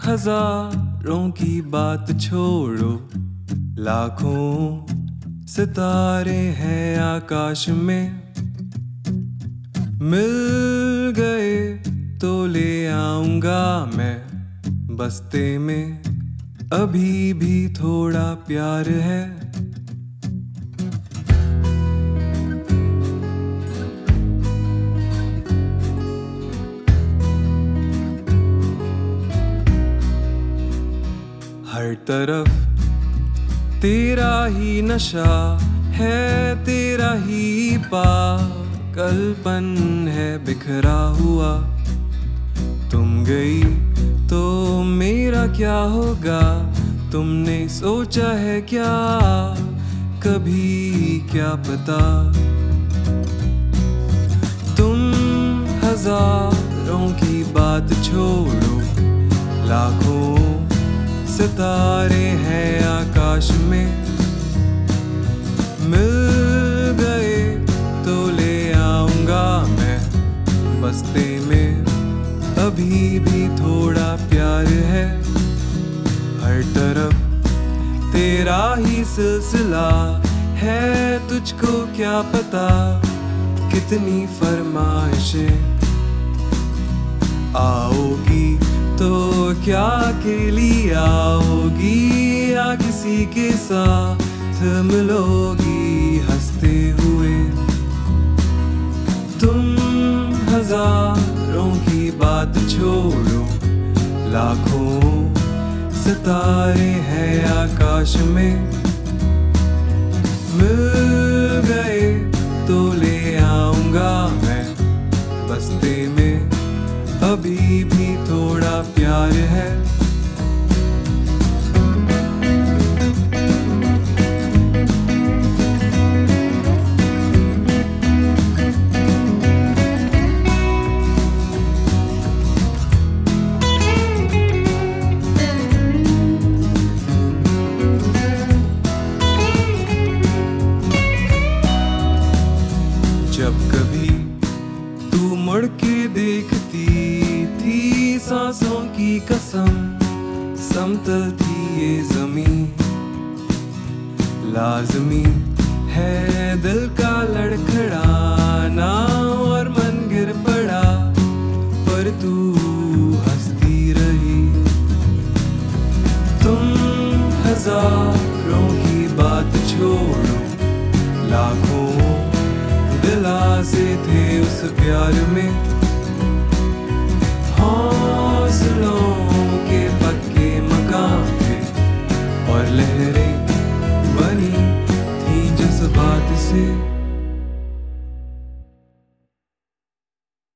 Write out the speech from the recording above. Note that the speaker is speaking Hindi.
हजारों की बात छोड़ो, लाखों सितारे हैं आकाश में। मिल गए तो ले आऊंगा मैं, बस्ते में अभी भी थोड़ा प्यार है। हर तरफ तेरा ही नशा है, तेरा ही पागलपन है बिखरा हुआ। तुम गई तो मेरा क्या होगा, तुमने सोचा है क्या कभी, क्या पता। तुम हजारों की बात छोड़ो, लाखों सितारे हैं आकाश में। मिल गए तो ले आऊंगा मैं, बस्ते में अभी भी थोड़ा प्यार है। हर तरफ तेरा ही सिलसिला है, तुझको क्या पता कितनी फरमाइशें आओगी तो क्या अकेली आओगी, या किसी के साथ मिलोगी हंसते हुए। तुम हजारों की बात छोड़ो, लाखों सितारे हैं आकाश में। मिल गए तो ले आऊंगा मैं, बस्ते में अभी भी थोड़ा प्यार है। जब कभी तू मुड़ के देखती थी, सांसों की कसम समतल थी ये ज़मीं। लाज़मी है दिल का लड़खड़ाना और मन गिर पड़ा, पर तू हंसती रही। तुम हजारों की बात छोड़ो, लाखों दिलासे थे उस प्यार में।